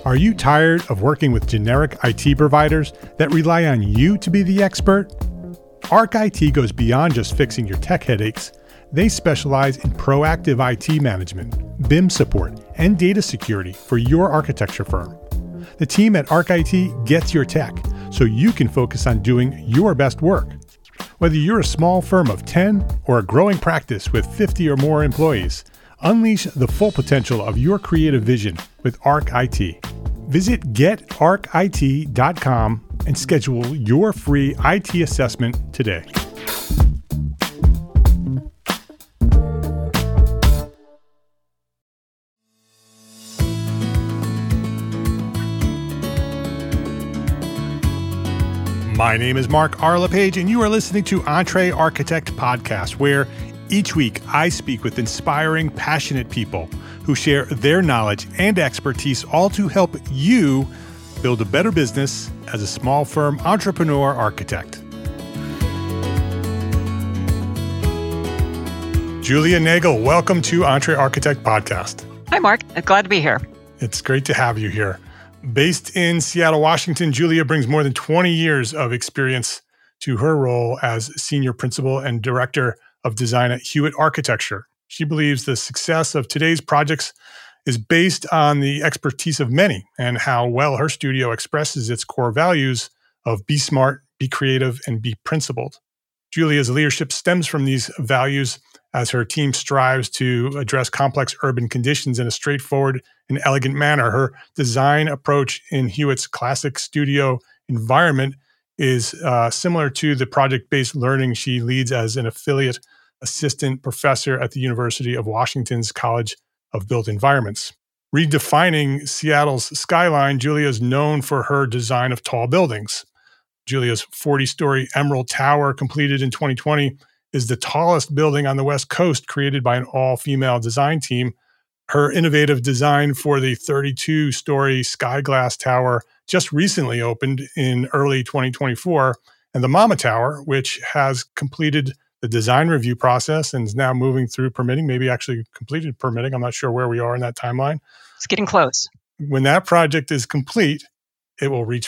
Are you tired of working with generic IT providers that rely on you to be the expert? Arc IT goes beyond just fixing your tech headaches. They specialize in proactive IT management, BIM support, and data security for your architecture firm. The team at Arc IT gets your tech, so you can focus on doing your best work. Whether you're a small firm of 10 or a growing practice with 50 or more employees, unleash the full potential of your creative vision with Arc IT. Visit getarcit.com and schedule your free IT assessment today. My name is Mark R. LePage, and you are listening to Entre Architect Podcast, where each week I speak with inspiring, passionate people who share their knowledge and expertise, all to help you build a better business as a small firm entrepreneur architect. Julia Nagel, welcome to Entre Architect Podcast. Hi, Mark. Glad to be here. It's great to have you here. Based in Seattle, Washington, Julia brings more than 20 years of experience to her role as Senior Principal and Director of Design at Hewitt Architecture. She believes the success of today's projects is based on the expertise of many and how well her studio expresses its core values of be smart, be creative, and be principled. Julia's leadership stems from these values as her team strives to address complex urban conditions in a straightforward and elegant manner. Her design approach in Hewitt's classic studio environment is similar to the project-based learning she leads as an affiliate assistant professor at the University of Washington's College of Built Environments. Redefining Seattle's skyline, Julia is known for her design of tall buildings. Julia's 40-story Emerald Tower, completed in 2020, is the tallest building on the West Coast, created by an all-female design team. Her innovative design for the 32-story Sky Glass Tower just recently opened in early 2024, and the Mama Tower, which has completed the design review process and is now moving through permitting, maybe actually completed permitting. I'm not sure where we are in that timeline. It's getting close. When that project is complete, it will reach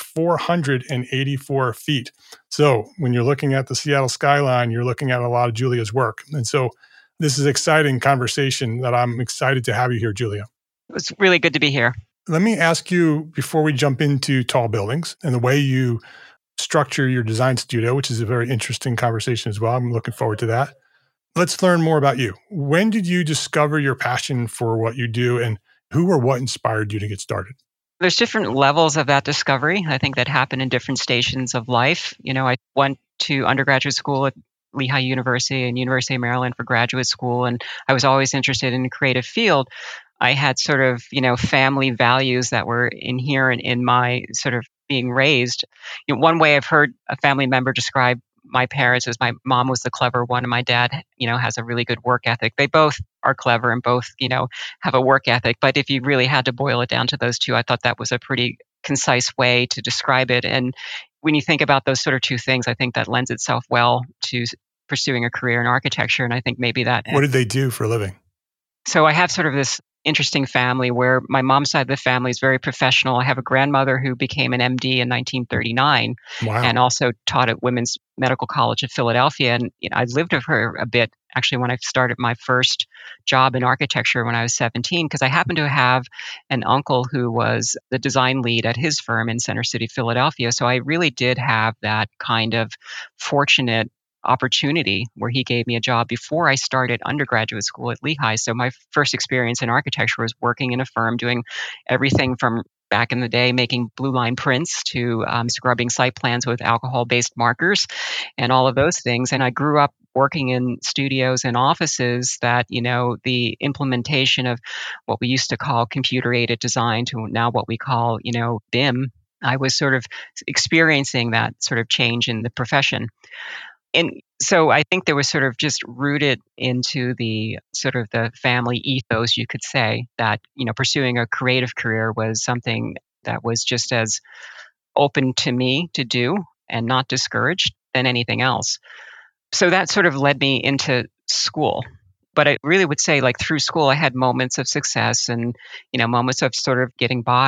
484 feet. So when you're looking at the Seattle skyline, you're looking at a lot of Julia's work. And so this is an exciting conversation that I'm excited to have you here, Julia. It was really good to be here. Let me ask you, before we jump into tall buildings and the way you structure your design studio, which is a very interesting conversation as well. I'm looking forward to that. Let's learn more about you. When did you discover your passion for what you do, and who or what inspired you to get started? There's different levels of that discovery. I think that happen in different stations of life. I went to undergraduate school at Lehigh University and University of Maryland for graduate school, and I was always interested in the creative field. I had sort of, family values that were inherent in my sort of being raised. One way I've heard a family member describe my parents is my mom was the clever one and my dad, has a really good work ethic. They both are clever and both, have a work ethic. But if you really had to boil it down to those two, I thought that was a pretty concise way to describe it. And when you think about those sort of two things, I think that lends itself well to pursuing a career in architecture. And I think maybe that... What did they do for a living? So I have sort of this interesting family where my mom's side of the family is very professional. I have a grandmother who became an MD in 1939 and also taught at Women's Medical College of Philadelphia. And I lived with her a bit, actually, when I started my first job in architecture when I was 17, because I happened to have an uncle who was the design lead at his firm in Center City, Philadelphia. So I really did have that kind of fortunate opportunity where he gave me a job before I started undergraduate school at Lehigh. So my first experience in architecture was working in a firm doing everything from back in the day making blue line prints to scrubbing site plans with alcohol-based markers and all of those things. And I grew up working in studios and offices that, the implementation of what we used to call computer-aided design to now what we call, BIM. I was sort of experiencing that sort of change in the profession. And so I think there was sort of just rooted into the sort of the family ethos, you could say, that, pursuing a creative career was something that was just as open to me to do and not discouraged than anything else. So that sort of led me into school. But I really would say, like, through school, I had moments of success and, moments of sort of getting by.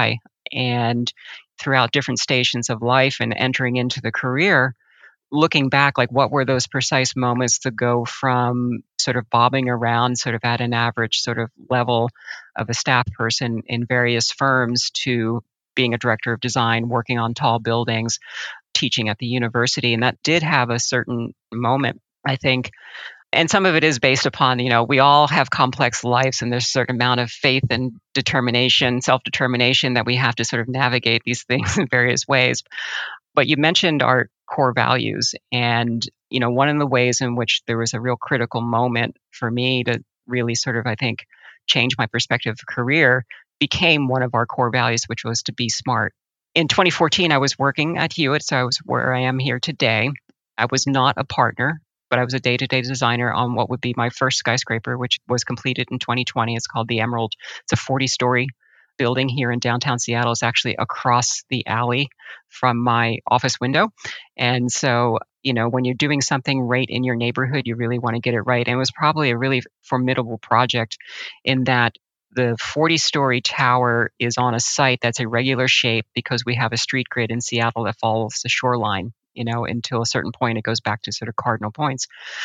And throughout different stations of life and entering into the career, looking back, like what were those precise moments to go from sort of bobbing around sort of at an average sort of level of a staff person in various firms to being a director of design, working on tall buildings, teaching at the university. And that did have a certain moment, I think. And some of it is based upon, we all have complex lives and there's a certain amount of faith and determination, self-determination that we have to sort of navigate these things in various ways. But you mentioned our core values. And, one of the ways in which there was a real critical moment for me to really sort of, I think, change my perspective of career became one of our core values, which was to be smart. In 2014, I was working at Hewitt, so I was where I am here today. I was not a partner, but I was a day-to-day designer on what would be my first skyscraper, which was completed in 2020. It's called the Emerald. It's a 40-story building here in downtown Seattle. It's actually across the alley from my office window. And so, when you're doing something right in your neighborhood, you really want to get it right. And it was probably a really formidable project in that the 40-story tower is on a site that's irregular shape because we have a street grid in Seattle that follows the shoreline. Until a certain point, it goes back to sort of cardinal points.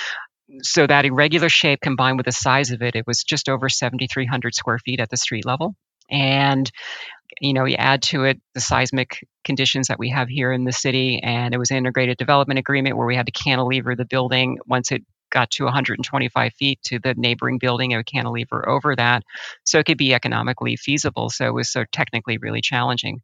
So that irregular shape combined with the size of it, it was just over 7,300 square feet at the street level. And, you add to it the seismic conditions that we have here in the city. And it was an integrated development agreement where we had to cantilever the building once it got to 125 feet to the neighboring building, a cantilever over that. So it could be economically feasible. So it was so technically really challenging.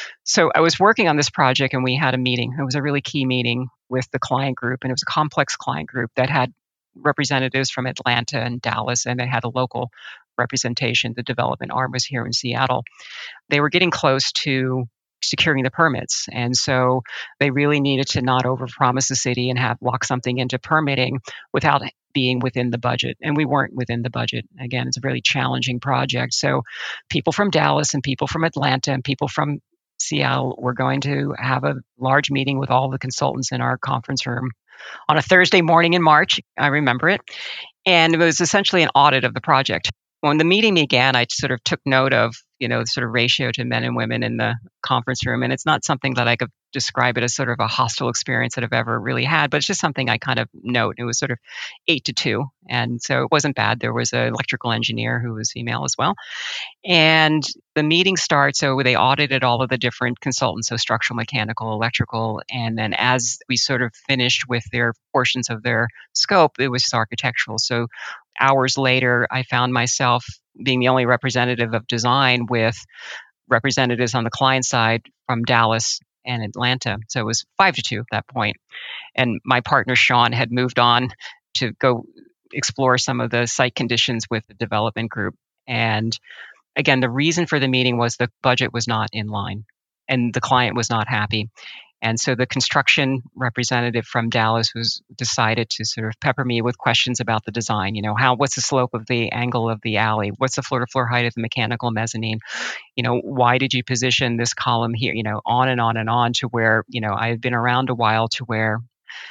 So I was working on this project and we had a meeting. It was a really key meeting with the client group, and it was a complex client group that had representatives from Atlanta and Dallas, and they had a local representation. The development arm was here in Seattle. They were getting close to securing the permits. And so they really needed to not overpromise the city and have lock something into permitting without being within the budget. And we weren't within the budget. Again, it's a really challenging project. So people from Dallas and people from Atlanta and people from Seattle were going to have a large meeting with all the consultants in our conference room on a Thursday morning in March. I remember it. And it was essentially an audit of the project. When the meeting began, I sort of took note of, the sort of ratio to men and women in the conference room. And it's not something that I could describe it as sort of a hostile experience that I've ever really had, but it's just something I kind of note. It was sort of 8-2. And so it wasn't bad. There was an electrical engineer who was female as well. And the meeting starts, so they audited all of the different consultants, so structural, mechanical, electrical. And then as we sort of finished with their portions of their scope, it was architectural. So hours later, I found myself being the only representative of design with representatives on the client side from Dallas and Atlanta. So it was 5-2 at that point. And my partner, Sean, had moved on to go explore some of the site conditions with the development group. And again, the reason for the meeting was the budget was not in line and the client was not happy. And so the construction representative from Dallas was decided to sort of pepper me with questions about the design. What's the slope of the angle of the alley? What's the floor to floor height of the mechanical mezzanine? Why did you position this column here? On and on and on to where, I had been around a while to where,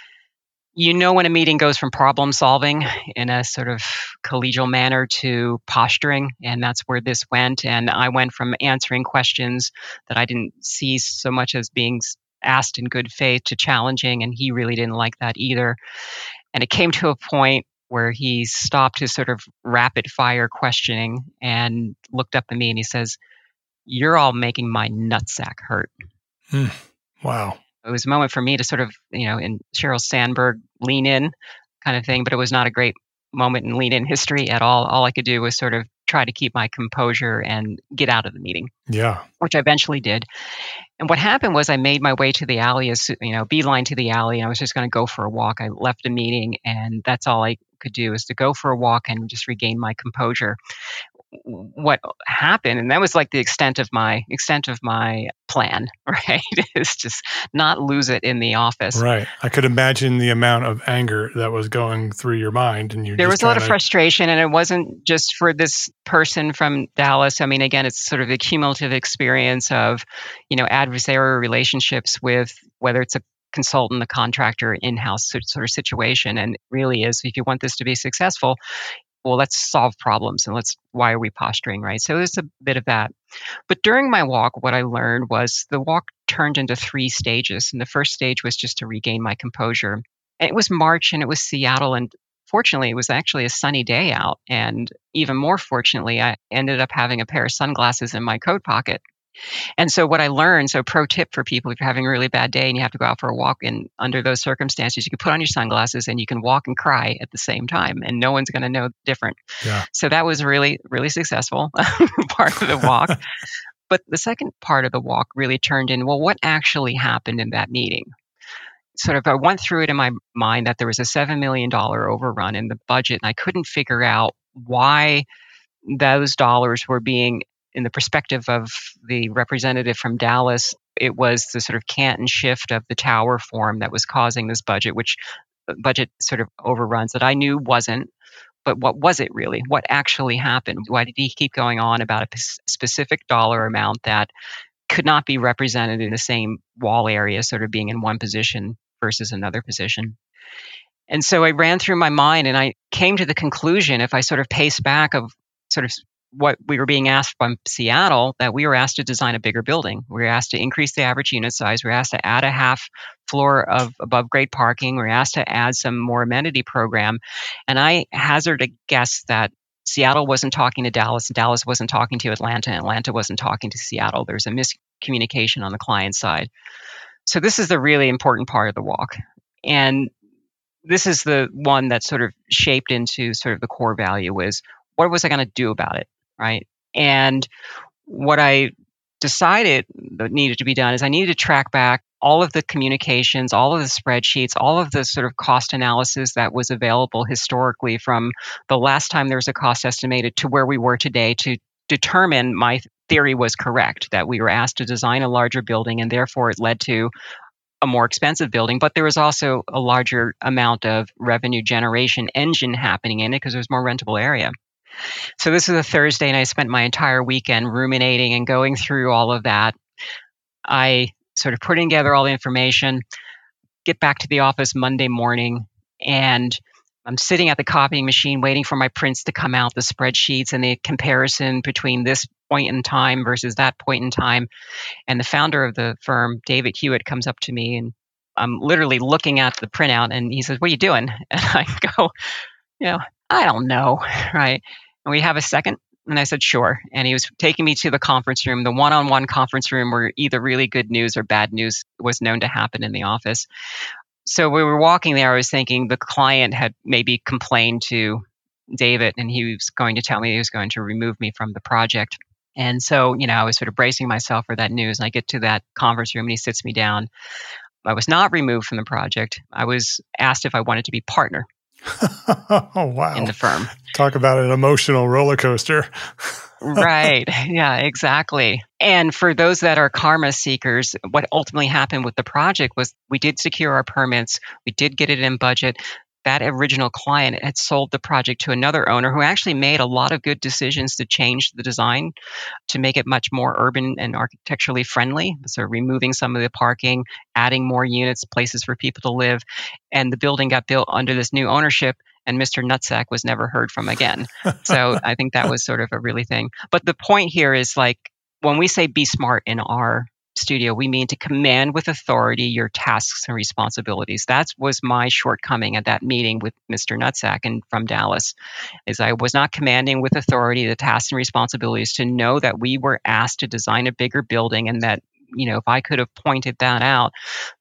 when a meeting goes from problem solving in a sort of collegial manner to posturing, and that's where this went. And I went from answering questions that I didn't see so much as being asked in good faith to challenging, and he really didn't like that either. And it came to a point where he stopped his sort of rapid fire questioning and looked up at me and he says, "You're all making my nutsack hurt." Wow. It was a moment for me to sort of, in Sheryl Sandberg lean in kind of thing, but it was not a great moment in lean in history at all. All I could do was sort of try to keep my composure and get out of the meeting. Yeah. Which I eventually did. And what happened was I made my way to the alley, beeline to the alley, and I was just going to go for a walk. I left a meeting and that's all I could do is to go for a walk and just regain my composure. What happened, and that was like the extent of my plan, right? Is just not lose it in the office. Right. I could imagine the amount of anger that was going through your mind, and there was a lot of frustration, and it wasn't just for this person from Dallas. I mean, again, it's sort of the cumulative experience of, adversarial relationships with whether it's a consultant, a contractor, in-house sort of situation, and really is if you want this to be successful. Well, let's solve problems and why are we posturing, right? So there's a bit of that. But during my walk, what I learned was the walk turned into 3 stages. And the first stage was just to regain my composure. And it was March and it was Seattle. And fortunately, it was actually a sunny day out. And even more fortunately, I ended up having a pair of sunglasses in my coat pocket. And so what I learned, so pro tip for people, if you're having a really bad day and you have to go out for a walk and under those circumstances, you can put on your sunglasses and you can walk and cry at the same time and no one's going to know different. Yeah. So that was really, really successful part of the walk. But the second part of the walk really turned in, well, what actually happened in that meeting? Sort of, I went through it in my mind that there was a $7 million overrun in the budget, and I couldn't figure out why those dollars were being, in the perspective of the representative from Dallas, it was the sort of Canton shift of the tower form that was causing this budget sort of overruns that I knew wasn't. But what was it really? What actually happened? Why did he keep going on about a specific dollar amount that could not be represented in the same wall area, sort of being in one position versus another position? And so I ran through my mind and I came to the conclusion, if I sort of pace back of sort of what we were being asked from Seattle, that we were asked to design a bigger building. We were asked to increase the average unit size. We were asked to add a half floor of above grade parking. We were asked to add some more amenity program. And I hazard a guess that Seattle wasn't talking to Dallas, Dallas wasn't talking to Atlanta, and Atlanta wasn't talking to Seattle. There's a miscommunication on the client side. So this is the really important part of the walk. And this is the one that sort of shaped into sort of the core value is, what was I going to do about it, right? And what I decided that needed to be done is I needed to track back all of the communications, all of the spreadsheets, all of the sort of cost analysis that was available historically from the last time there was a cost estimated to where we were today to determine my theory was correct, that we were asked to design a larger building and therefore it led to a more expensive building, but there was also a larger amount of revenue generation engine happening in it because there's more rentable area. So this is a Thursday, and I spent my entire weekend ruminating and going through all of that. I sort of putting together all the information, get back to the office Monday morning, and I'm sitting at the copying machine waiting for my prints to come out, the spreadsheets and the comparison between this point in time versus that point in time. And the founder of the firm, David Hewitt, comes up to me and I'm literally looking at the printout and he says, "What are you doing?" And I go, I don't know, right? And we have a second? And I said, "Sure." And he was taking me to the conference room, the one-on-one conference room where either really good news or bad news was known to happen in the office. So we were walking there, I was thinking the client had maybe complained to David and he was going to tell me he was going to remove me from the project. And so, I was sort of bracing myself for that news. And I get to that conference room and he sits me down. I was not removed from the project. I was asked if I wanted to be partner. Oh, wow. In the firm. Talk about an emotional roller coaster. Right. Yeah, exactly. And for those that are karma seekers, what ultimately happened with the project was we did secure our permits. We did get it in budget. That original client had sold the project to another owner who actually made a lot of good decisions to change the design to make it much more urban and architecturally friendly. So removing some of the parking, adding more units, places for people to live. And the building got built under this new ownership. And Mr. Nutsack was never heard from again. So I think that was sort of a really thing. But the point here is like, when we say be smart in our studio, we mean to command with authority your tasks and responsibilities. That was my shortcoming at that meeting with Mr. Nutsack and from Dallas, is I was not commanding with authority the tasks and responsibilities to know that we were asked to design a bigger building and that, if I could have pointed that out,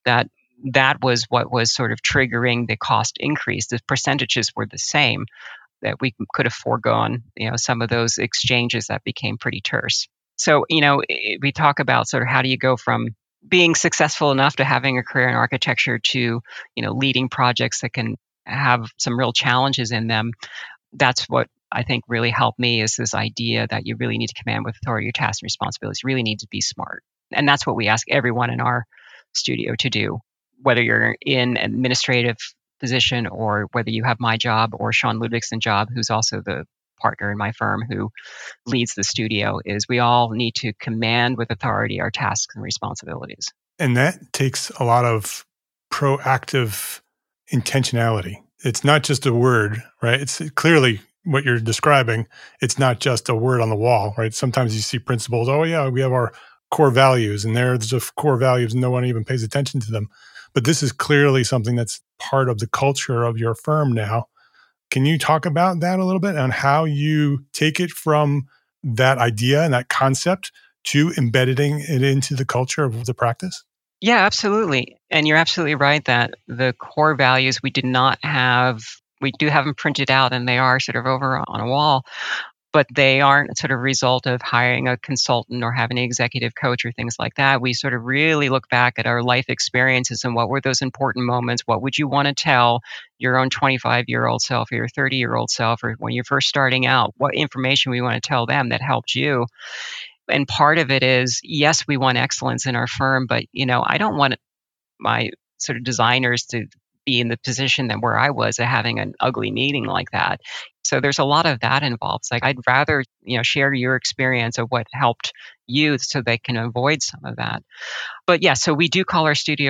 that was what was sort of triggering the cost increase. The percentages were the same, that we could have foregone, some of those exchanges that became pretty terse. So, we talk about sort of how do you go from being successful enough to having a career in architecture to, leading projects that can have some real challenges in them. That's what I think really helped me, is this idea that you really need to command with authority your tasks and responsibilities. You really need to be smart. And that's what we ask everyone in our studio to do, whether you're in an administrative position or whether you have my job or Sean Ludwig's job, who's also the partner in my firm who leads the studio, is we all need to command with authority our tasks and responsibilities. And that takes a lot of proactive intentionality. It's not just a word, right? It's clearly what you're describing, it's not just a word on the wall, right? Sometimes you see principles, oh yeah, we have our core values, and there's just core values, no one even pays attention to them. But this is clearly something that's part of the culture of your firm now. Can you talk about that a little bit on how you take it from that idea and that concept to embedding it into the culture of the practice? Yeah, absolutely. And you're absolutely right that the core values we did not have, we do have them printed out and they are sort of over on a wall, but they aren't sort of a result of hiring a consultant or having an executive coach or things like that. We sort of really look back at our life experiences and what were those important moments? What would you want to tell your own 25-year-old self or your 30-year-old self, or when you're first starting out? What information we want to tell them that helped you? And part of it is, yes, we want excellence in our firm, but I don't want my sort of designers to be in the position that where I was of having an ugly meeting like that. So there's a lot of that involved. It's like I'd rather, share your experience of what helped you so they can avoid some of that. But yeah, so we do call our studio,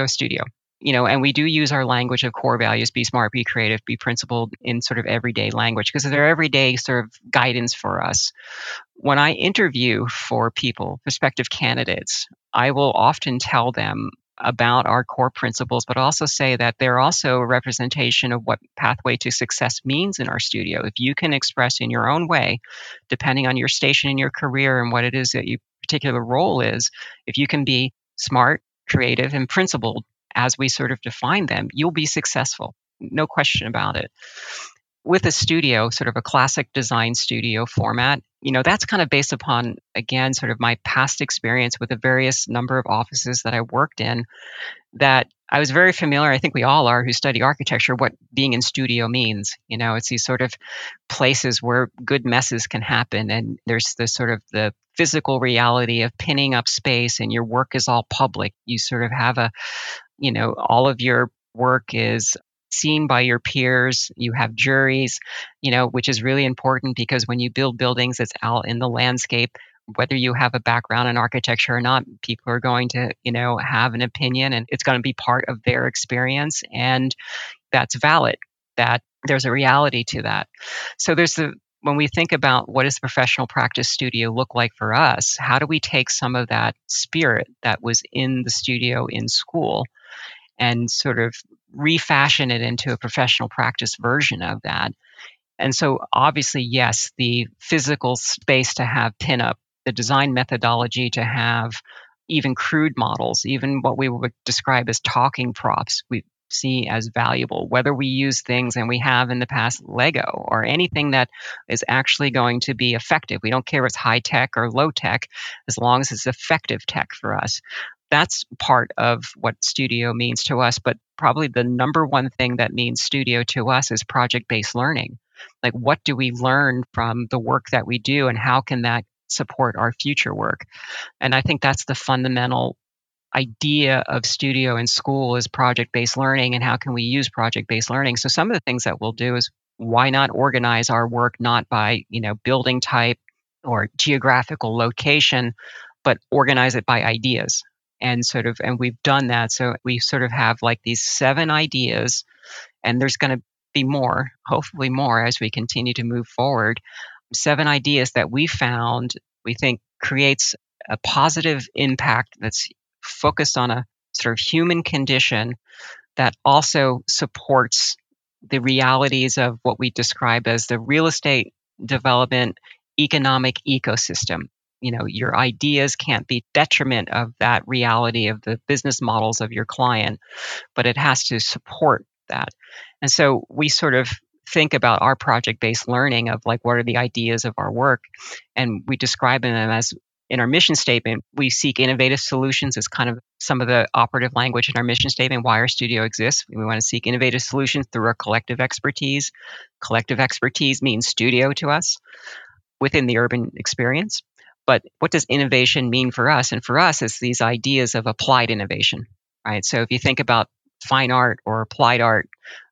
and we do use our language of core values: be smart, be creative, be principled, in sort of everyday language, because they're everyday sort of guidance for us. When I interview for people, prospective candidates, I will often tell them about our core principles, but also say that they're also a representation of what pathway to success means in our studio. If you can express in your own way, depending on your station in your career and what it is that your particular role is, if you can be smart, creative, and principled as we sort of define them, you'll be successful. No question about it. With a studio, sort of a classic design studio format, that's kind of based upon, again, sort of my past experience with the various number of offices that I worked in, that I was very familiar, I think we all are who study architecture, what being in studio means. It's these sort of places where good messes can happen, and there's this sort of the physical reality of pinning up space, and your work is all public. You sort of have all of your work is seen by your peers. You have juries, which is really important because when you build buildings, it's out in the landscape. Whether you have a background in architecture or not, people are going to, have an opinion, and it's going to be part of their experience. And that's valid, that there's a reality to that. So when we think about what does the professional practice studio look like for us, how do we take some of that spirit that was in the studio in school and sort of refashion it into a professional practice version of that? And so obviously, yes, the physical space to have pinup, the design methodology to have even crude models, even what we would describe as talking props, we see as valuable. Whether we use things, and we have in the past, Lego or anything that is actually going to be effective. We don't care if it's high tech or low tech, as long as it's effective tech for us. That's part of what studio means to us. But probably the number one thing that means studio to us is project-based learning. Like, what do we learn from the work that we do, and how can that support our future work? And I think that's the fundamental idea of studio in school, is project-based learning, and how can we use project-based learning. So some of the things that we'll do is, why not organize our work not by, building type or geographical location, but organize it by ideas. And we've done that. So we sort of have like these 7 ideas, and there's going to be more, hopefully more, as we continue to move forward. 7 ideas that we found we think creates a positive impact that's focused on a sort of human condition that also supports the realities of what we describe as the real estate development economic ecosystem. Your ideas can't be detriment of that reality of the business models of your client, but it has to support that. And so we sort of think about our project-based learning of like, what are the ideas of our work? And we describe them as, in our mission statement, we seek innovative solutions as kind of some of the operative language in our mission statement, why our studio exists. We want to seek innovative solutions through our collective expertise. Collective expertise means studio to us within the urban experience. But what does innovation mean for us? And for us, it's these ideas of applied innovation, right? So if you think about fine art or applied art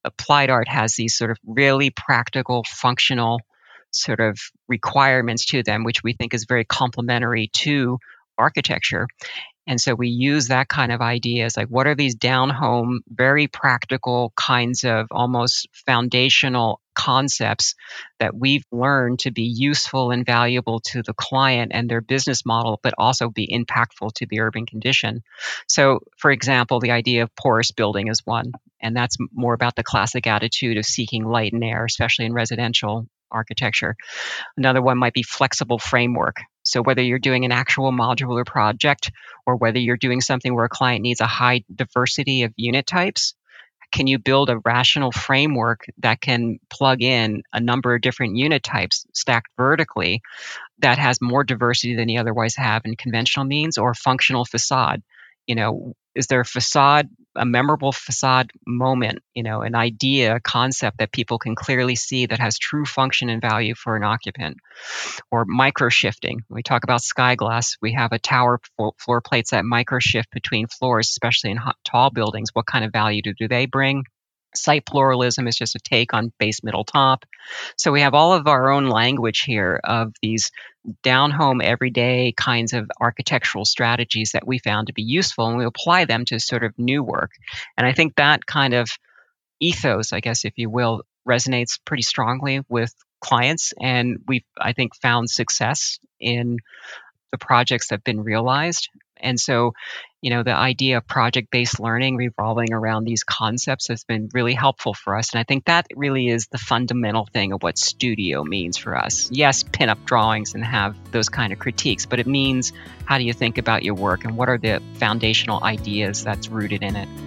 has these sort of really practical, functional sort of requirements to them, which we think is very complementary to architecture. And so we use that kind of ideas, like what are these down home, very practical kinds of almost foundational concepts that we've learned to be useful and valuable to the client and their business model, but also be impactful to the urban condition. So, for example, the idea of porous building is one, and that's more about the classic attitude of seeking light and air, especially in residential architecture. Another one might be flexible framework. So whether you're doing an actual modular project or whether you're doing something where a client needs a high diversity of unit types, can you build a rational framework that can plug in a number of different unit types stacked vertically that has more diversity than you otherwise have in conventional means, or functional facade? Is there a memorable facade moment, an idea, a concept that people can clearly see that has true function and value for an occupant? Or micro shifting. We talk about sky glass. We have a tower floor plates that micro shift between floors, especially in tall buildings. What kind of value do they bring? Site pluralism is just a take on base, middle, top. So we have all of our own language here of these down home, everyday kinds of architectural strategies that we found to be useful, and we apply them to sort of new work. And I think that kind of ethos, I guess, if you will, resonates pretty strongly with clients. And we've, I think, found success in the projects that have been realized. And so, the idea of project-based learning revolving around these concepts has been really helpful for us. And I think that really is the fundamental thing of what studio means for us. Yes, pin up drawings and have those kind of critiques, but it means how do you think about your work and what are the foundational ideas that's rooted in it?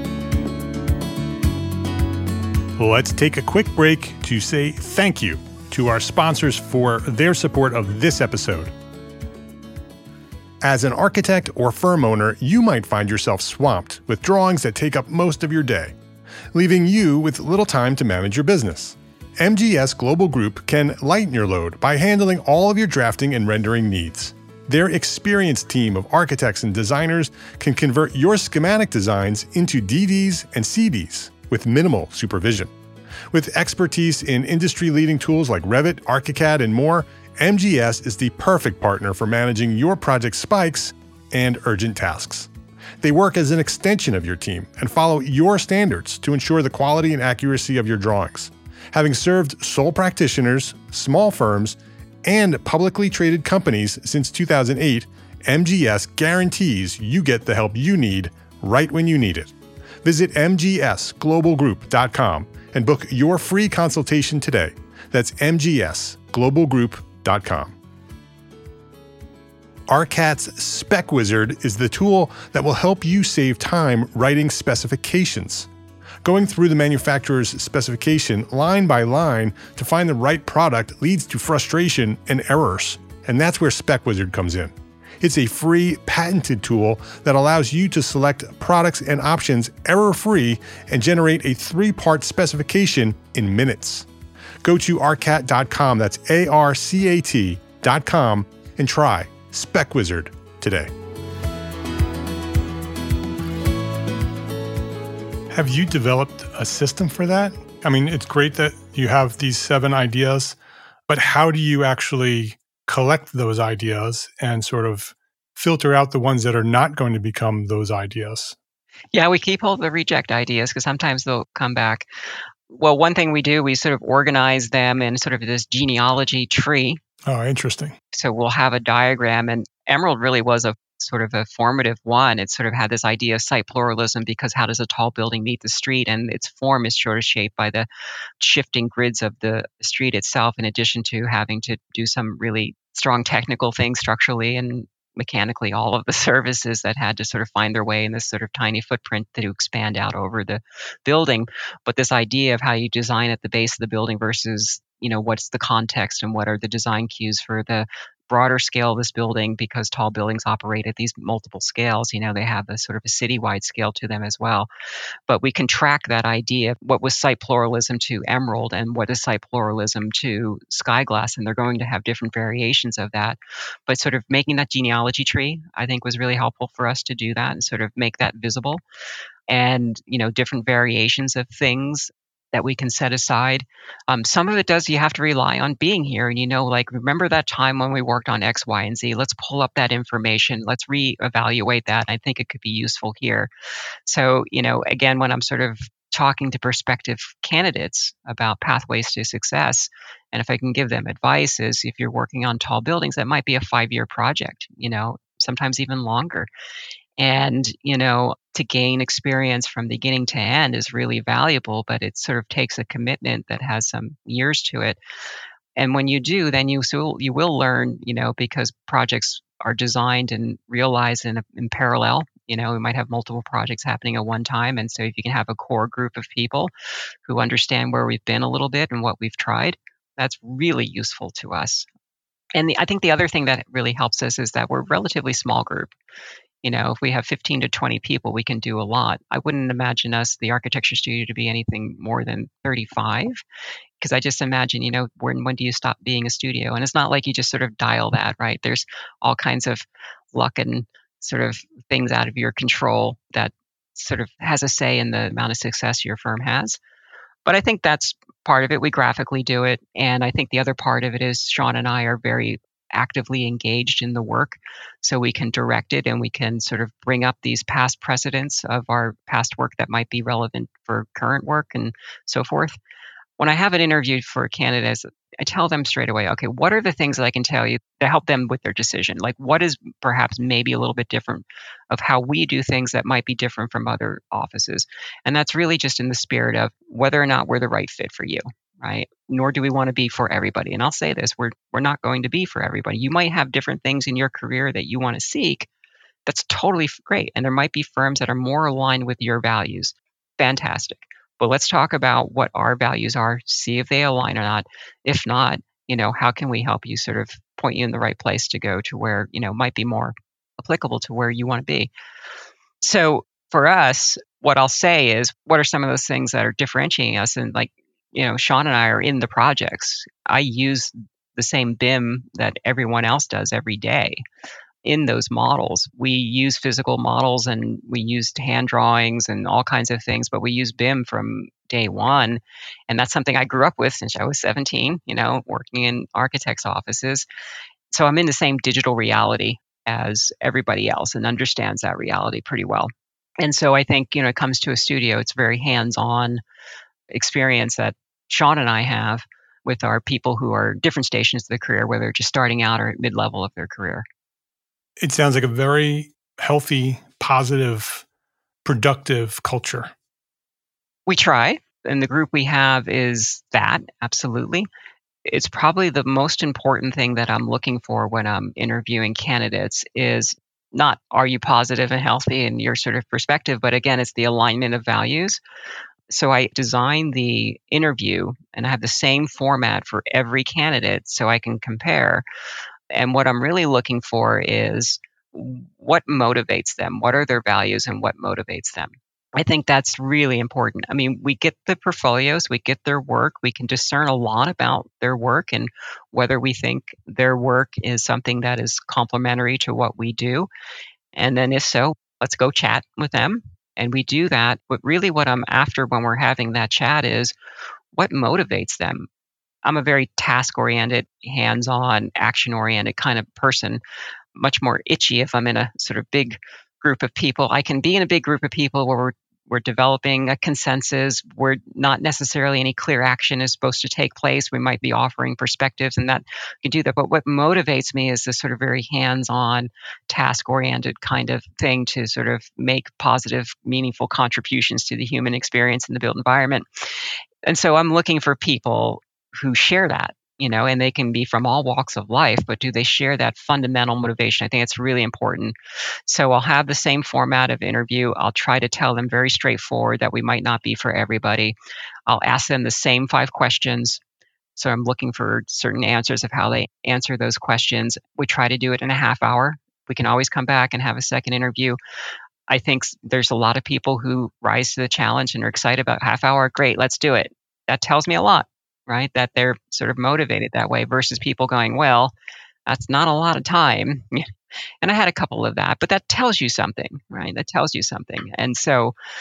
Let's take a quick break to say thank you to our sponsors for their support of this episode. As an architect or firm owner, you might find yourself swamped with drawings that take up most of your day, leaving you with little time to manage your business. MGS Global Group can lighten your load by handling all of your drafting and rendering needs. Their experienced team of architects and designers can convert your schematic designs into DDs and CDs with minimal supervision. With expertise in industry-leading tools like Revit, ArchiCAD, and more, MGS is the perfect partner for managing your project spikes and urgent tasks. They work as an extension of your team and follow your standards to ensure the quality and accuracy of your drawings. Having served sole practitioners, small firms, and publicly traded companies since 2008, MGS guarantees you get the help you need right when you need it. Visit mgsglobalgroup.com and book your free consultation today. That's mgsglobalgroup.com. ARCAT's SpecWizard is the tool that will help you save time writing specifications. Going through the manufacturer's specification line by line to find the right product leads to frustration and errors, and that's where SpecWizard comes in. It's a free, patented tool that allows you to select products and options error-free and generate a 3-part specification in minutes. Go to arcat.com, that's ARCAT.com, and try SpecWizard today. Have you developed a system for that? I mean, it's great that you have these 7 ideas, but how do you actually collect those ideas and sort of filter out the ones that are not going to become those ideas? Yeah, we keep hold of the reject ideas because sometimes they'll come back. Well, one thing we do, we sort of organize them in sort of this genealogy tree. Oh, interesting. So we'll have a diagram, and Emerald really was a sort of a formative one. It sort of had this idea of site pluralism because how does a tall building meet the street? And its form is sort of shaped by the shifting grids of the street itself, in addition to having to do some really strong technical things structurally and mechanically, all of the services that had to sort of find their way in this sort of tiny footprint to expand out over the building. But this idea of how you design at the base of the building versus, what's the context and what are the design cues for the broader scale of this building, because tall buildings operate at these multiple scales. They have a sort of a citywide scale to them as well. But we can track that idea. What was site pluralism to Emerald and what is site pluralism to Sky Glass? And they're going to have different variations of that. But sort of making that genealogy tree, I think, was really helpful for us to do that and sort of make that visible. And, different variations of things that we can set aside. Some of it does, you have to rely on being here and, like, remember that time when we worked on X, Y, and Z. Let's pull up that information. Let's reevaluate that. I think it could be useful here. So, again, when I'm sort of talking to prospective candidates about pathways to success, and if I can give them advice, is if you're working on tall buildings, that might be a 5-year project, sometimes even longer. And, to gain experience from beginning to end is really valuable, but it sort of takes a commitment that has some years to it. And when you do, then you will learn, because projects are designed and realized in parallel. We might have multiple projects happening at one time. And so if you can have a core group of people who understand where we've been a little bit and what we've tried, that's really useful to us. And I think the other thing that really helps us is that we're a relatively small group. If we have 15 to 20 people, we can do a lot. I wouldn't imagine us, the architecture studio, to be anything more than 35, because I just imagine, when do you stop being a studio? And it's not like you just sort of dial that, right? There's all kinds of luck and sort of things out of your control that sort of has a say in the amount of success your firm has. But I think that's part of it. We graphically do it. And I think the other part of it is Sean and I are very actively engaged in the work, so we can direct it and we can sort of bring up these past precedents of our past work that might be relevant for current work and so forth. When I have an interview for candidates, I tell them straight away, okay, what are the things that I can tell you to help them with their decision? Like, what is perhaps maybe a little bit different of how we do things that might be different from other offices? And that's really just in the spirit of whether or not we're the right fit for you, right? Nor do we want to be for everybody. And I'll say this, we're not going to be for everybody. You might have different things in your career that you want to seek. That's totally great. And there might be firms that are more aligned with your values. Fantastic. But let's talk about what our values are, see if they align or not. If not, how can we help you sort of point you in the right place to go to where, might be more applicable to where you want to be. So for us, what I'll say is, what are some of those things that are differentiating us? And like, Sean and I are in the projects. I use the same BIM that everyone else does every day. In those models, we use physical models and we used hand drawings and all kinds of things, but we use BIM from day one. And that's something I grew up with since I was 17, working in architects' offices. So I'm in the same digital reality as everybody else and understands that reality pretty well. And so I think, it comes to a studio, it's a very hands-on experience that Sean and I have with our people who are different stations of their career, whether they're just starting out or mid-level of their career. It sounds like a very healthy, positive, productive culture. We try, and the group we have is that, absolutely. It's probably the most important thing that I'm looking for when I'm interviewing candidates is not, are you positive and healthy in your sort of perspective, but again, it's the alignment of values. So I design the interview and I have the same format for every candidate so I can compare. And what I'm really looking for is what motivates them, what are their values and what motivates them. I think that's really important. I mean, we get the portfolios, we get their work, we can discern a lot about their work and whether we think their work is something that is complementary to what we do. And then if so, let's go chat with them. And we do that. But really what I'm after when we're having that chat is what motivates them. I'm a very task-oriented, hands-on, action-oriented kind of person, much more itchy if I'm in a sort of big group of people. I can be in a big group of people where we're developing a consensus, where not necessarily any clear action is supposed to take place. We might be offering perspectives and that can do that. But what motivates me is this sort of very hands-on, task-oriented kind of thing to sort of make positive, meaningful contributions to the human experience in the built environment. And so I'm looking for people who share that, and they can be from all walks of life, but do they share that fundamental motivation? I think it's really important. So I'll have the same format of interview. I'll try to tell them very straightforward that we might not be for everybody. I'll ask them the same 5 questions. So I'm looking for certain answers of how they answer those questions. We try to do it in a half hour. We can always come back and have a second interview. I think there's a lot of people who rise to the challenge and are excited about half hour. Great, let's do it. That tells me a lot, right? That they're sort of motivated that way versus people going, well, that's not a lot of time. And I had a couple of that, but that tells you something, right? That tells you something. And so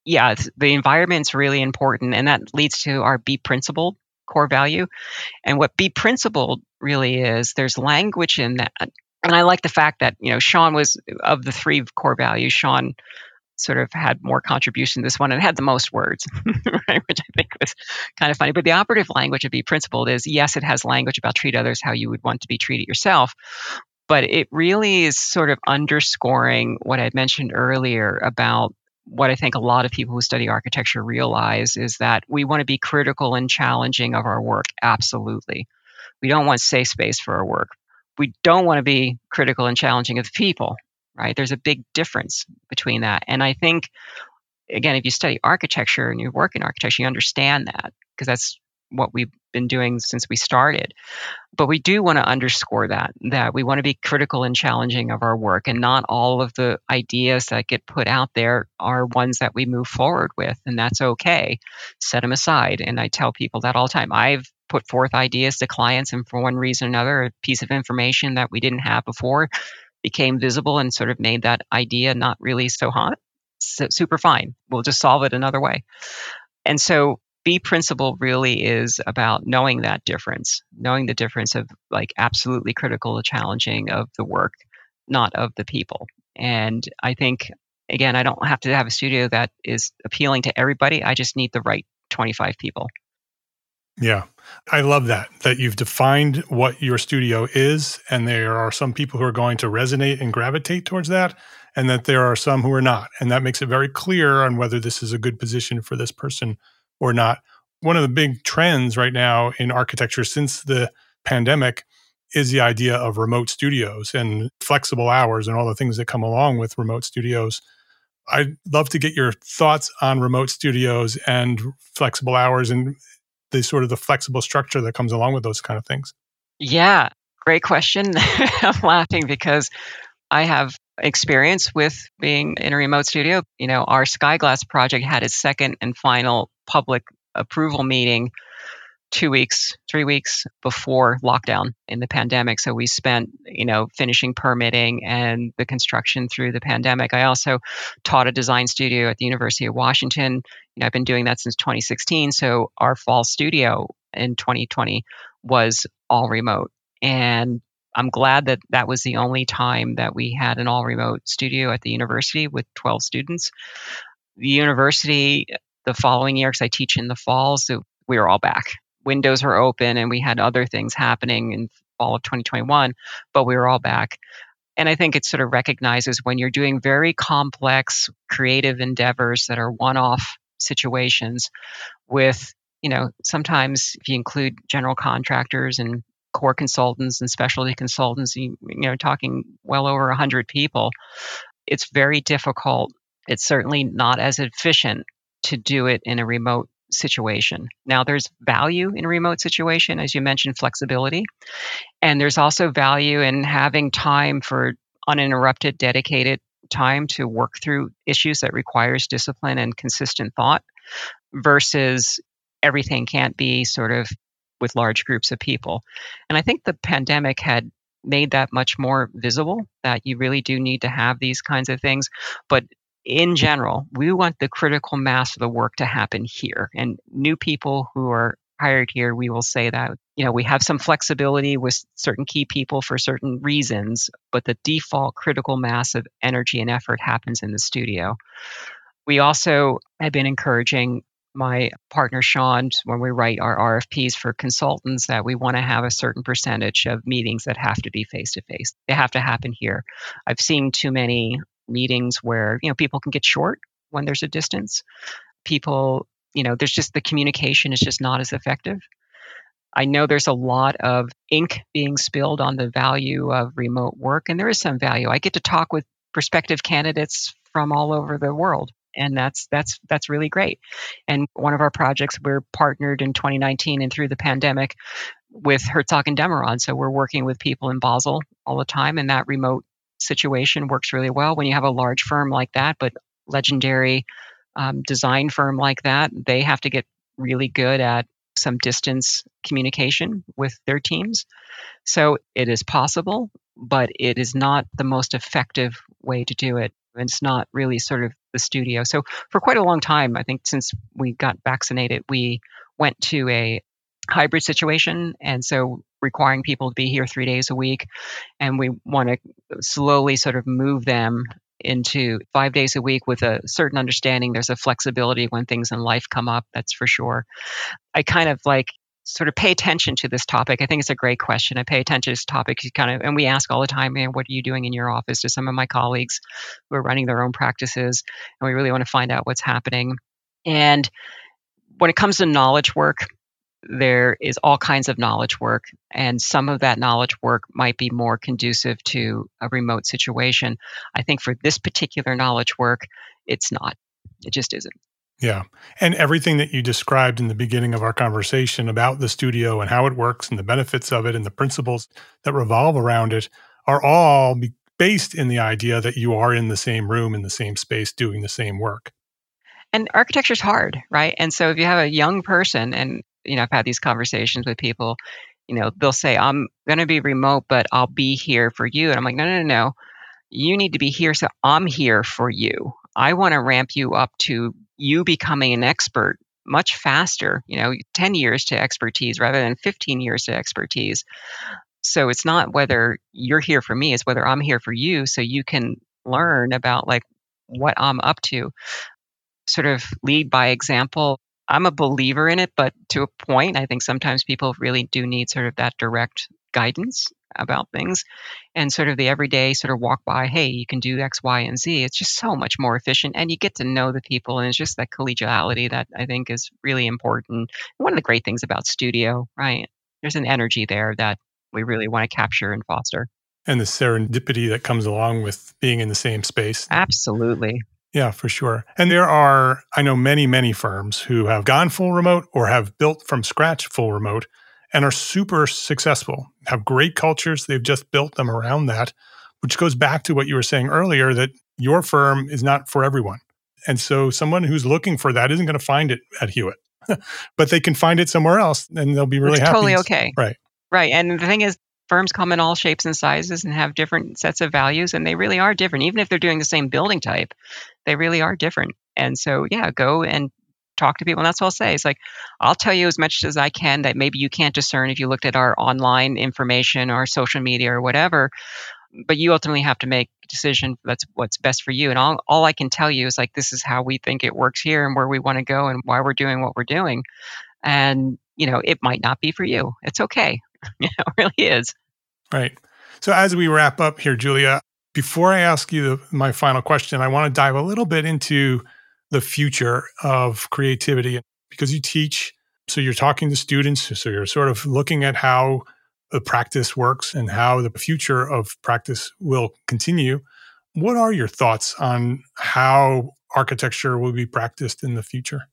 Yeah, the environment's really important, and that leads to our Be Principled core value. And what Be Principled really is, there's language in that. And I like the fact that, Sean was, of the three core values, Sean sort of had more contribution to this one and had the most words, right? Which I think was kind of funny. But the operative language of Be Principled is, yes, it has language about treat others how you would want to be treated yourself. But it really is sort of underscoring what I mentioned earlier about what I think a lot of people who study architecture realize is that we want to be critical and challenging of our work. Absolutely. We don't want safe space for our work. We don't want to be critical and challenging of the people, right? There's a big difference between that. And I think, again, if you study architecture and you work in architecture, you understand that, because that's what we've been doing since we started. But we do want to underscore that we want to be critical and challenging of our work, and not all of the ideas that get put out there are ones that we move forward with, and that's okay. Set them aside. And I tell people that all the time. I've put forth ideas to clients, and for one reason or another, a piece of information that we didn't have before became visible and sort of made that idea not really so hot. So, super fine. We'll just solve it another way. And so Be Principled really is about knowing that difference, knowing the difference of like absolutely critical and challenging of the work, not of the people. And I think, again, I don't have to have a studio that is appealing to everybody. I just need the right 25 people. Yeah. I love that you've defined what your studio is, and there are some people who are going to resonate and gravitate towards that, and that there are some who are not. And that makes it very clear on whether this is a good position for this person or not. One of the big trends right now in architecture since the pandemic is the idea of remote studios and flexible hours and all the things that come along with remote studios. I'd love to get your thoughts on remote studios and flexible hours and the sort of the flexible structure that comes along with those kind of things. Yeah, great question. I'm laughing because I have experience with being in a remote studio. Our Skyglass project had its second and final public approval meeting 2 weeks, 3 weeks before lockdown in the pandemic. So we spent, finishing permitting and the construction through the pandemic. I also taught a design studio at the University of Washington. I've been doing that since 2016. So our fall studio in 2020 was all remote. And I'm glad that that was the only time that we had an all remote studio at the university with 12 students. The university, the following year, because I teach in the fall, so we were all back. Windows were open and we had other things happening in fall of 2021, but we were all back. And I think it sort of recognizes when you're doing very complex creative endeavors that are one-off situations with, sometimes if you include general contractors and core consultants and specialty consultants, talking well over 100 people, it's very difficult. It's certainly not as efficient to do it in a remote situation. Now, there's value in a remote situation, as you mentioned, flexibility. And there's also value in having time for uninterrupted, dedicated time to work through issues that requires discipline and consistent thought versus everything can't be sort of with large groups of people. And I think the pandemic had made that much more visible, that you really do need to have these kinds of things. But in general, we want the critical mass of the work to happen here. And new people who are hired here, we will say that, we have some flexibility with certain key people for certain reasons, but the default critical mass of energy and effort happens in the studio. We also have been encouraging my partner Sean, when we write our RFPs for consultants, that we want to have a certain percentage of meetings that have to be face-to-face. They have to happen here. I've seen too many meetings where, people can get short when there's a distance. People, there's just the communication is just not as effective. I know there's a lot of ink being spilled on the value of remote work, and there is some value. I get to talk with prospective candidates from all over the world, and that's really great. And one of our projects, we're partnered in 2019 and through the pandemic with Herzog and de Meuron. So we're working with people in Basel all the time, and that remote situation works really well. When you have a large firm like that, but legendary design firm like that, they have to get really good at some distance communication with their teams. So it is possible, but it is not the most effective way to do it. And it's not really sort of the studio. So for quite a long time, I think since we got vaccinated, we went to a hybrid situation. And so requiring people to be here 3 days a week. And we want to slowly sort of move them into 5 days a week with a certain understanding. There's a flexibility when things in life come up, that's for sure. I kind of like sort of pay attention to this topic. I think it's a great question. I pay attention to this topic and we ask all the time, man, what are you doing in your office, to some of my colleagues who are running their own practices. And we really want to find out what's happening. And when it comes to knowledge work, there is all kinds of knowledge work. And some of that knowledge work might be more conducive to a remote situation. I think for this particular knowledge work, it's not. It just isn't. Yeah. And everything that you described in the beginning of our conversation about the studio and how it works and the benefits of it and the principles that revolve around it are all based in the idea that you are in the same room, in the same space, doing the same work. And architecture is hard, right? And so if you have a young person, and I've had these conversations with people, they'll say, I'm going to be remote, but I'll be here for you. And I'm like, no. You need to be here, so I'm here for you. I want to ramp you up to you becoming an expert much faster, 10 years to expertise rather than 15 years to expertise. So it's not whether you're here for me, it's whether I'm here for you, so you can learn about like what I'm up to. Sort of lead by example. I'm a believer in it, but to a point. I think sometimes people really do need sort of that direct guidance about things, and sort of the everyday sort of walk by, hey, you can do X, Y, and Z. It's just so much more efficient, and you get to know the people, and it's just that collegiality that I think is really important. One of the great things about studio, right? There's an energy there that we really want to capture and foster. And the serendipity that comes along with being in the same space. Absolutely. Yeah, for sure. And there are, I know, many, many firms who have gone full remote or have built from scratch full remote and are super successful, have great cultures. They've just built them around that, which goes back to what you were saying earlier, that your firm is not for everyone. And so someone who's looking for that isn't going to find it at Hewitt, but they can find it somewhere else and they'll be really happy. Totally okay. Right. Right. And the thing is, firms come in all shapes and sizes and have different sets of values, and they really are different. Even if they're doing the same building type, they really are different. And so, yeah, go and talk to people. And that's what I'll say. It's like, I'll tell you as much as I can that maybe you can't discern if you looked at our online information or social media or whatever, but you ultimately have to make a decision that's what's best for you. And all I can tell you is like, this is how we think it works here and where we want to go and why we're doing what we're doing. And, it might not be for you. It's okay. It really is. Right. So as we wrap up here, Julia, before I ask you my final question, I want to dive a little bit into the future of creativity, because you teach, so you're talking to students, so you're sort of looking at how the practice works and how the future of practice will continue. What are your thoughts on how architecture will be practiced in the future?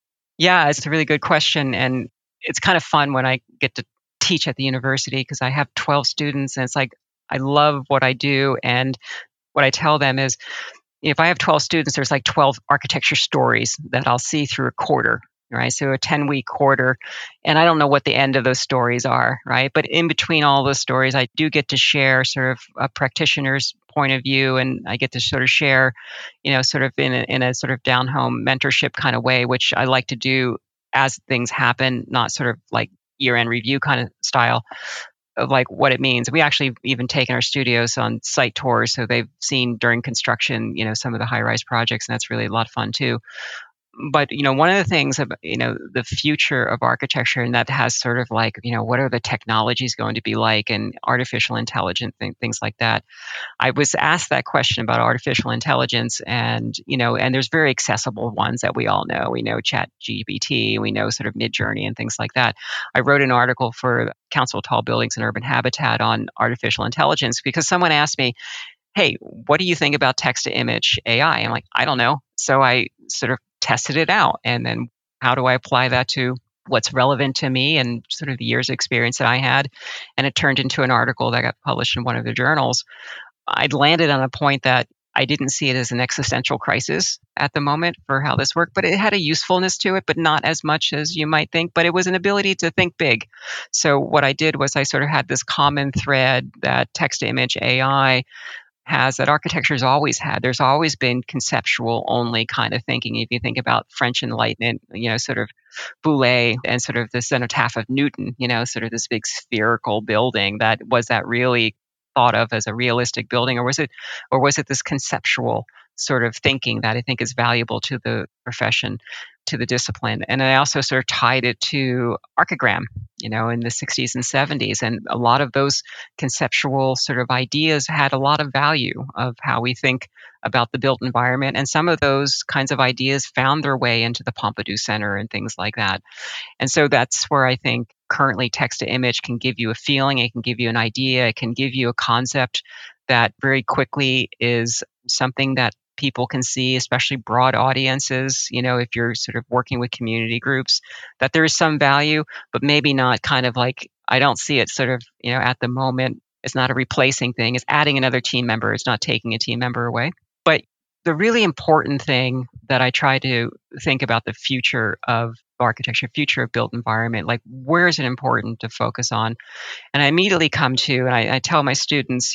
Yeah, it's a really good question. And it's kind of fun when I get to teach at the university, because I have 12 students, and it's like, I love what I do. And what I tell them is, if I have 12 students, there's like 12 architecture stories that I'll see through a quarter, right? So a 10-week quarter. And I don't know what the end of those stories are, right? But in between all those stories, I do get to share sort of a practitioner's point of view. And I get to sort of share, sort of in a sort of down home mentorship kind of way, which I like to do as things happen, not sort of like year-end review kind of style of like what it means. We actually even taken our studios on site tours, so they've seen during construction, some of the high-rise projects, and that's really a lot of fun too. But one of the things of the future of architecture, and that has sort of like what are the technologies going to be like, and artificial intelligence, things like that. I was asked that question about artificial intelligence, and and there's very accessible ones that we all know. We know ChatGPT, we know sort of Midjourney and things like that. I wrote an article for Council of Tall Buildings and Urban Habitat on artificial intelligence because someone asked me, hey, what do you think about text to image AI? I'm like, I don't know. So I sort of tested it out. And then how do I apply that to what's relevant to me and sort of the years of experience that I had? And it turned into an article that got published in one of the journals. I'd landed on a point that I didn't see it as an existential crisis at the moment for how this worked, but it had a usefulness to it, but not as much as you might think. But it was an ability to think big. So what I did was I sort of had this common thread that text to image AI has, that architecture's always had. There's always been conceptual only kind of thinking. If you think about French Enlightenment, sort of Boulez and sort of the cenotaph of Newton, sort of this big spherical building, was that really thought of as a realistic building, or was it this conceptual sort of thinking that I think is valuable to the profession, to the discipline? And I also sort of tied it to archigram, in the 60s and 70s. And a lot of those conceptual sort of ideas had a lot of value of how we think about the built environment. And some of those kinds of ideas found their way into the Pompidou Center and things like that. And so that's where I think currently text to image can give you a feeling, it can give you an idea, it can give you a concept that very quickly is something that people can see, especially broad audiences, if you're sort of working with community groups, that there is some value, but maybe not kind of like, I don't see it sort of, at the moment. It's not a replacing thing. It's adding another team member. It's not taking a team member away. But the really important thing that I try to think about the future of architecture, future of built environment, like where is it important to focus on? And I immediately come to, and I tell my students,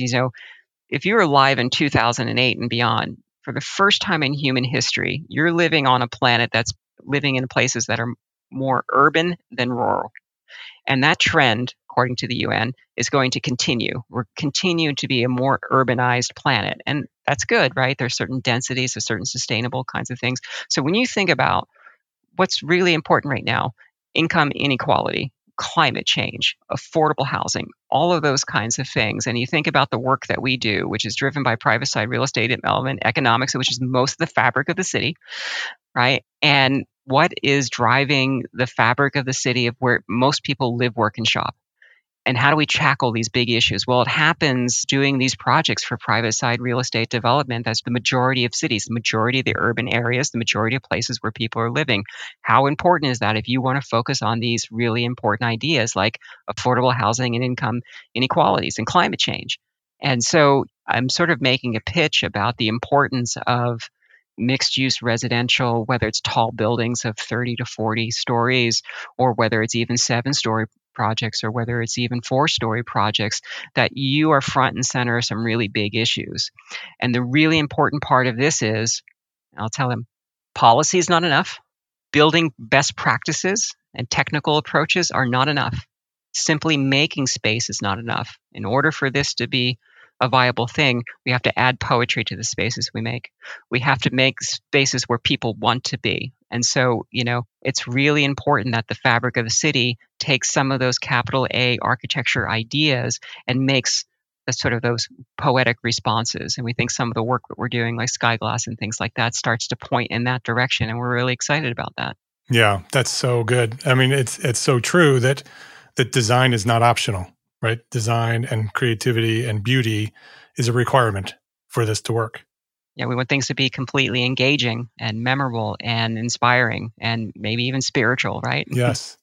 if you're alive in 2008 and beyond, for the first time in human history, you're living on a planet that's living in places that are more urban than rural. And that trend, according to the UN, is going to continue. We're continuing to be a more urbanized planet. And that's good, right? There's certain densities, there's certain sustainable kinds of things. So when you think about what's really important right now, income inequality, climate change, affordable housing, all of those kinds of things. And you think about the work that we do, which is driven by private side real estate development, economics, which is most of the fabric of the city, right? And what is driving the fabric of the city of where most people live, work, and shop? And how do we tackle these big issues? Well, it happens doing these projects for private side real estate development. That's the majority of cities, the majority of the urban areas, the majority of places where people are living. How important is that if you want to focus on these really important ideas like affordable housing and income inequalities and climate change? And so I'm sort of making a pitch about the importance of mixed use residential, whether it's tall buildings of 30 to 40 stories, or whether it's even 7-story projects, or whether it's even 4-story projects, that you are front and center of some really big issues. And the really important part of this is, I'll tell them, policy is not enough. Building best practices and technical approaches are not enough. Simply making space is not enough. In order for this to be a viable thing, we have to add poetry to the spaces we make. We have to make spaces where people want to be. And so, it's really important that the fabric of the city takes some of those capital A architecture ideas and makes sort of those poetic responses. And we think some of the work that we're doing, like Skyglass and things like that, starts to point in that direction. And we're really excited about that. Yeah, that's so good. I mean, it's so true that design is not optional, right? Design and creativity and beauty is a requirement for this to work. Yeah, we want things to be completely engaging and memorable and inspiring and maybe even spiritual, right? Yes.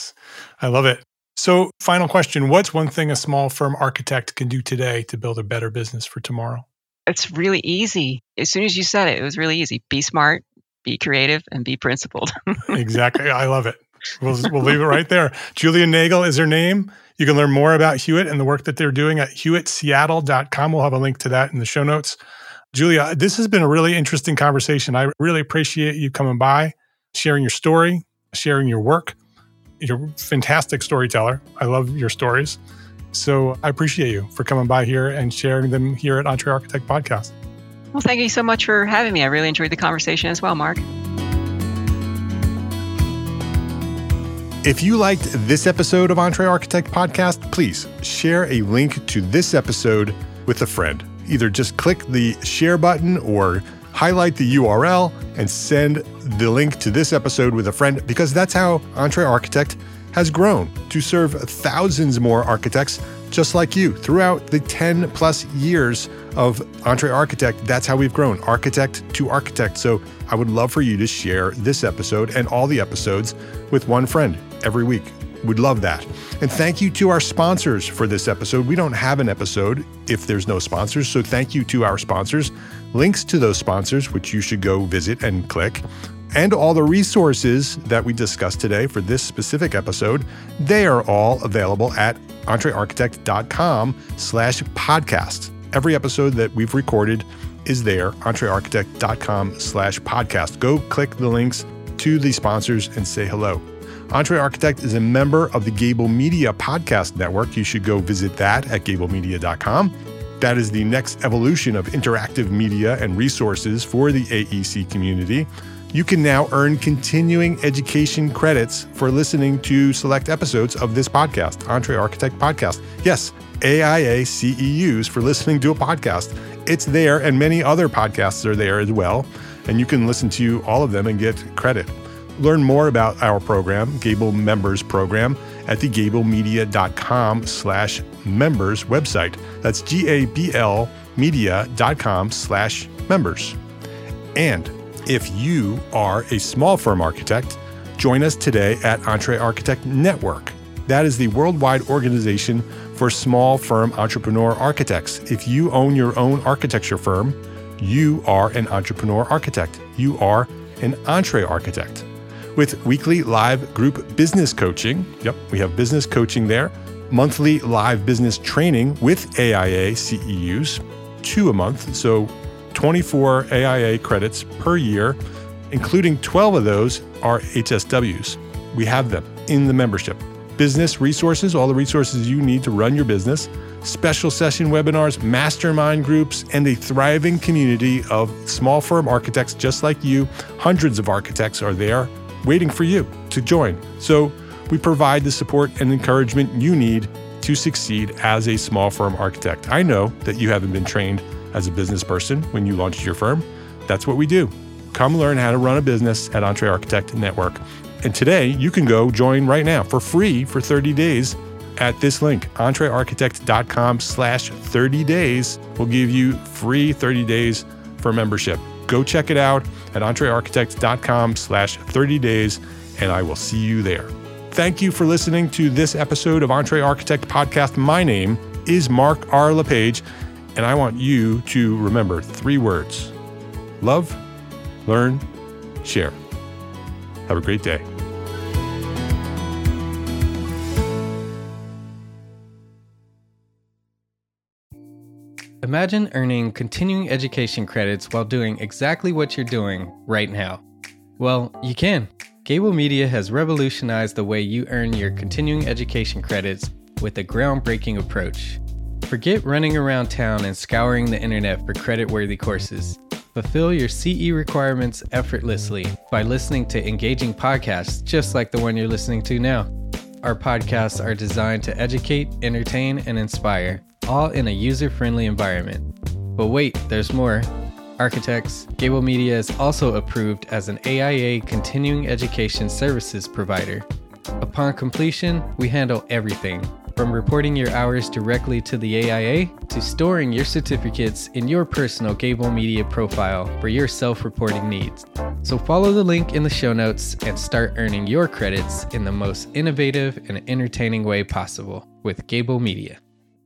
I love it. So, final question, what's one thing a small firm architect can do today to build a better business for tomorrow? It's really easy. As soon as you said it, it was really easy. Be smart, be creative, and be principled. Exactly. I love it. We'll leave it right there. Julia Nagel is her name. You can learn more about Hewitt and the work that they're doing at hewittseattle.com. We'll have a link to that in the show notes. Julia, this has been a really interesting conversation. I really appreciate you coming by, sharing your story, sharing your work. You're a fantastic storyteller. I love your stories. So I appreciate you for coming by here and sharing them here at Entre Architect Podcast. Well, thank you so much for having me. I really enjoyed the conversation as well, Mark. If you liked this episode of Entre Architect Podcast, please share a link to this episode with a friend. Either just click the share button or highlight the URL and send the link to this episode with a friend, because that's how Entre Architect has grown to serve thousands more architects just like you throughout the 10 plus years of Entre Architect. That's how we've grown, architect to architect. So I would love for you to share this episode and all the episodes with one friend every week. Would love that. And thank you to our sponsors for this episode. We don't have an episode if there's no sponsors. So thank you to our sponsors. Links to those sponsors, which you should go visit and click, and all the resources that we discussed today for this specific episode, they are all available at entrearchitect.com/podcast. Every episode that we've recorded is there, entrearchitect.com/podcast. Go click the links to the sponsors and say hello. Entre Architect is a member of the Gable Media Podcast Network. You should go visit that at gablemedia.com. That is the next evolution of interactive media and resources for the AEC community. You can now earn continuing education credits for listening to select episodes of this podcast, Entre Architect Podcast. Yes, AIA CEUs for listening to a podcast. It's there, and many other podcasts are there as well, and you can listen to all of them and get credit. Learn more about our program, Gable Members Program, at the gablemedia.com/members website. That's GABL media.com/members. And if you are a small firm architect, join us today at Entre Architect Network. That is the worldwide organization for small firm entrepreneur architects. If you own your own architecture firm, you are an entrepreneur architect. You are an Entre Architect. With weekly live group business coaching, we have business coaching there, monthly live business training with AIA CEUs, 2 a month, so 24 AIA credits per year, including 12 of those are HSWs. We have them in the membership. Business resources, all the resources you need to run your business, special session webinars, mastermind groups, and a thriving community of small firm architects just like you. Hundreds of architects are there waiting for you to join. So we provide the support and encouragement you need to succeed as a small firm architect. I know that you haven't been trained as a business person when you launched your firm. That's what we do. Come learn how to run a business at Entre Architect Network. And today you can go join right now for free for 30 days at this link, entrearchitect.com/30 days will give you free 30 days for membership. Go check it out at entrearchitect.com/30 days, and I will see you there. Thank you for listening to this episode of Entre Architect Podcast. My name is Mark R. LePage, and I want you to remember 3 words: love, learn, share. Have a great day. Imagine earning continuing education credits while doing exactly what you're doing right now. Well, you can. Gable Media has revolutionized the way you earn your continuing education credits with a groundbreaking approach. Forget running around town and scouring the internet for credit-worthy courses. Fulfill your CE requirements effortlessly by listening to engaging podcasts just like the one you're listening to now. Our podcasts are designed to educate, entertain, and inspire, all in a user-friendly environment. But wait, there's more. Architects, Gable Media is also approved as an AIA continuing education services provider. Upon completion, we handle everything, from reporting your hours directly to the AIA to storing your certificates in your personal Gable Media profile for your self-reporting needs. So follow the link in the show notes and start earning your credits in the most innovative and entertaining way possible with Gable Media.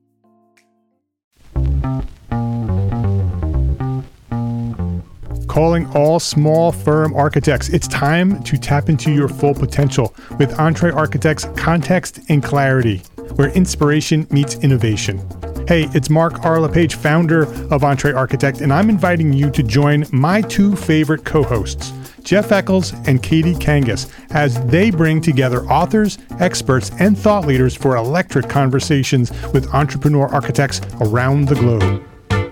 Calling all small firm architects. It's time to tap into your full potential with Entre Architect's Context and Clarity, where inspiration meets innovation. Hey, it's Mark R. LePage, founder of Entre Architect, and I'm inviting you to join my 2 favorite co-hosts, Jeff Eccles and Katie Kangas, as they bring together authors, experts, and thought leaders for electric conversations with entrepreneur architects around the globe.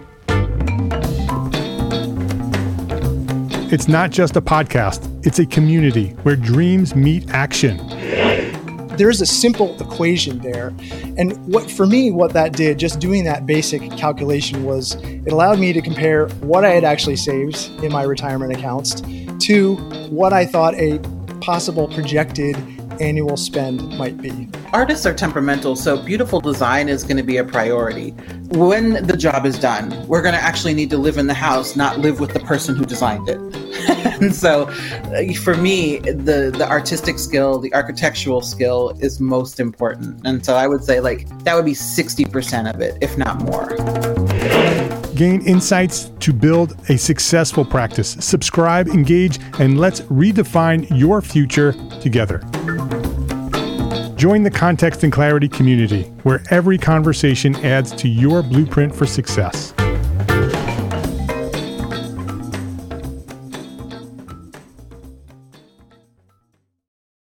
It's not just a podcast, it's a community where dreams meet action. There's a simple equation there. And what that did, just doing that basic calculation, was it allowed me to compare what I had actually saved in my retirement accounts to what I thought a possible projected annual spend might be. Artists are temperamental, so beautiful design is going to be a priority. When the job is done, we're going to actually need to live in the house, not live with the person who designed it. And so for me, the artistic skill, the architectural skill is most important. And so I would say that would be 60% of it, if not more. Gain insights to build a successful practice. Subscribe, engage, and let's redefine your future together. Join the Context and Clarity community, where every conversation adds to your blueprint for success.